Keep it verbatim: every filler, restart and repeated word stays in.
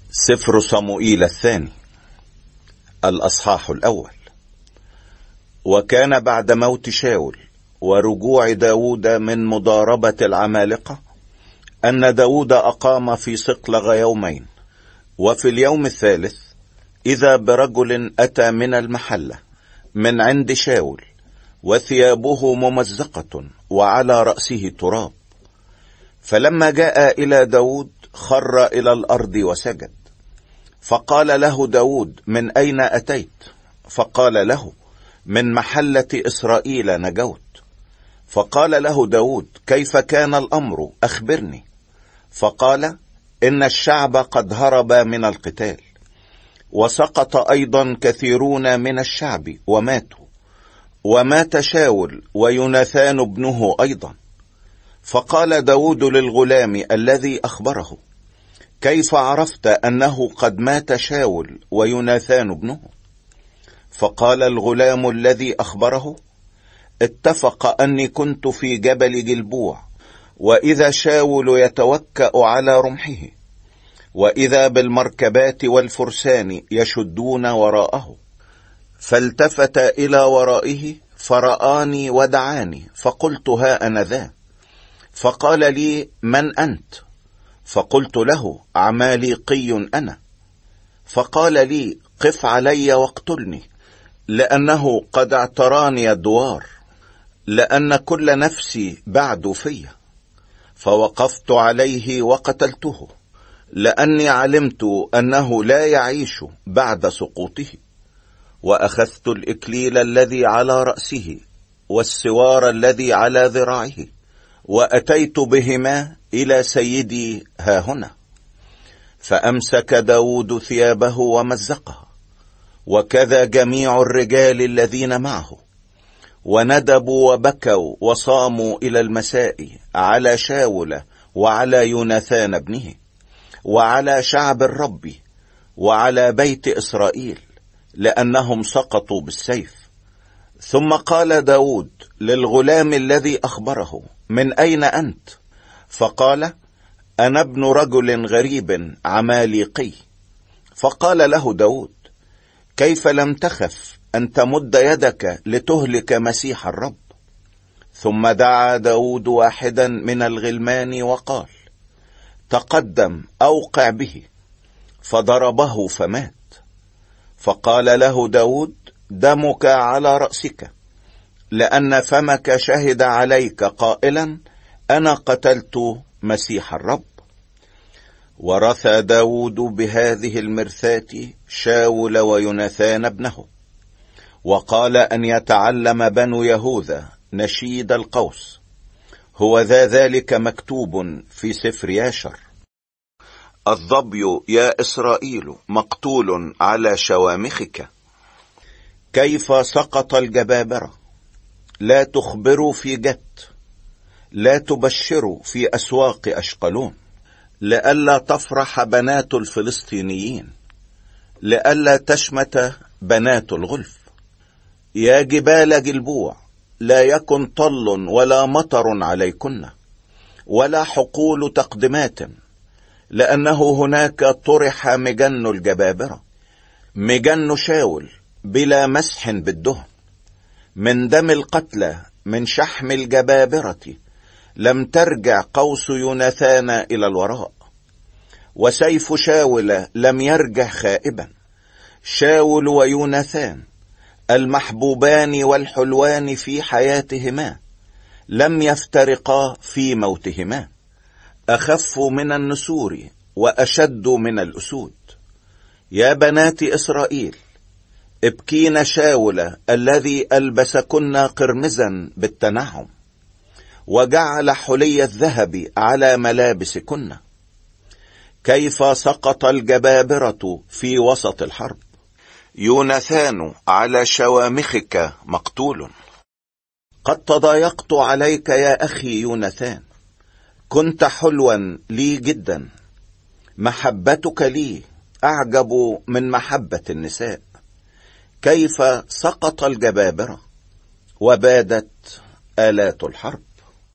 سفر صموئيل الثاني الأصحاح الأول. وكان بعد موت شاول ورجوع داود من مضاربة العمالقة أن داود أقام في صقلغ يومين، وفي اليوم الثالث إذا برجل أتى من المحلة من عند شاول وثيابه ممزقة وعلى رأسه تراب. فلما جاء إلى داود خر إلى الأرض وسجد، فقال له داود: من أين أتيت؟ فقال له: من محلة إسرائيل نجوت. فقال له داود: كيف كان الأمر؟ أخبرني. فقال: إن الشعب قد هرب من القتال، وسقط أيضا كثيرون من الشعب وماتوا، ومات شاول ويوناثان ابنه أيضا. فقال داود للغلام الذي أخبره: كيف عرفت أنه قد مات شاول ويوناثان ابنه؟ فقال الغلام الذي أخبره: اتفق أني كنت في جبل جلبوع، وإذا شاول يتوكأ على رمحه، وإذا بالمركبات والفرسان يشدون وراءه، فالتفت إلى ورائه فرآني ودعاني، فقلت: ها أنا ذا. فقال لي: من أنت؟ فقلت له: عماليقي أنا. فقال لي: قف علي واقتلني، لأنه قد اعتراني الدوار، لأن كل نفسي بعد في. فوقفت عليه وقتلته، لأني علمت أنه لا يعيش بعد سقوطه. وأخذت الإكليل الذي على رأسه والسوار الذي على ذراعه، وأتيت بهما إلى سيدي هاهنا. فأمسك داود ثيابه ومزقها، وكذا جميع الرجال الذين معه، وندبوا وبكوا وصاموا إلى المساء على شاول وعلى يوناثان ابنه وعلى شعب الرب وعلى بيت إسرائيل، لأنهم سقطوا بالسيف. ثم قال داود للغلام الذي أخبره: من أين أنت؟ فقال: أنا ابن رجل غريب عماليقي. فقال له داود: كيف لم تخف أن تمد يدك لتهلك مسيح الرب؟ ثم دعا داود واحدا من الغلمان وقال: تقدم أوقع به. فضربه فمات. فقال له داود: دمك على رأسك، لأن فمك شهد عليك قائلا: أنا قتلت مسيح الرب. ورثى داود بهذه المرثاة شاول ويوناثان ابنه، وقال أن يتعلم بنو يهوذا نشيد القوس، هو ذا ذلك مكتوب في سفر ياشر: الظبي يا إسرائيل مقتول على شوامخك. كيف سقط الجبابرة، لا تخبروا في جت، لا تبشروا في أسواق أشقلون، لئلا تفرح بنات الفلسطينيين، لئلا تشمت بنات الغلف. يا جبال جلبوع، لا يكن طل ولا مطر عليكن، ولا حقول تقدمات، لأنه هناك طرح مجن الجبابرة، مجن شاول بلا مسح بالدهن، من دم القتلى، من شحم الجبابرة، لم ترجع قوس يوناثان إلى الوراء، وسيف شاول لم يرجع خائبا. شاول ويوناثان المحبوبان والحلوان في حياتهما لم يفترقا في موتهما، أخف من النسور وأشد من الأسود. يا بنات إسرائيل، ابكين شاول الذي ألبسكن قرمزا بالتنعم، وجعل حلي الذهب على ملابسكن. كيف سقط الجبابرة في وسط الحرب، يوناثان على شوامخك مقتول. قد تضايقت عليك يا أخي يوناثان، كنت حلوا لي جدا، محبتك لي أعجب من محبة النساء. كيف سقط الجبابرة وبادت آلات الحرب.